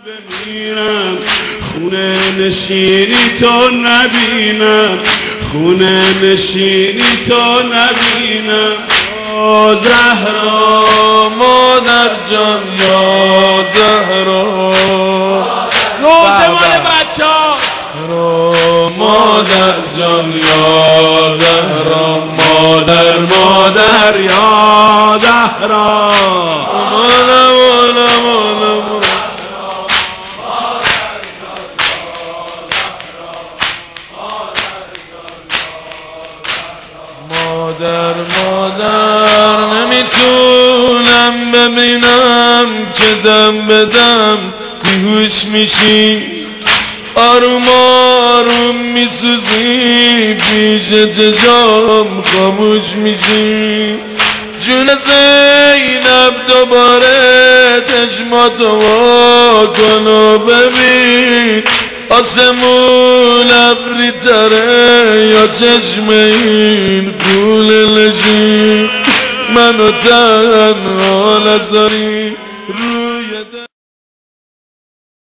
بمیرم خونه نشینی تو نبینم، خونه نشینی تو نبینم. یا زهرا مادر جان، یا زهرا روزه مال بچه ها، مادر جان یا زهرا، مادر مادر یا زهرا، مولا مولا مولا مادر مادر. نمیتونم ببینم که دم به دم بیهوش میشی، آروم آروم میسوزی، پیش چشام خاموش میشی. جون زینب دوباره چشماتو وا کن و ببین، آسمون ابری تره یا چشم این پول لشی، منو تنها نذاری روی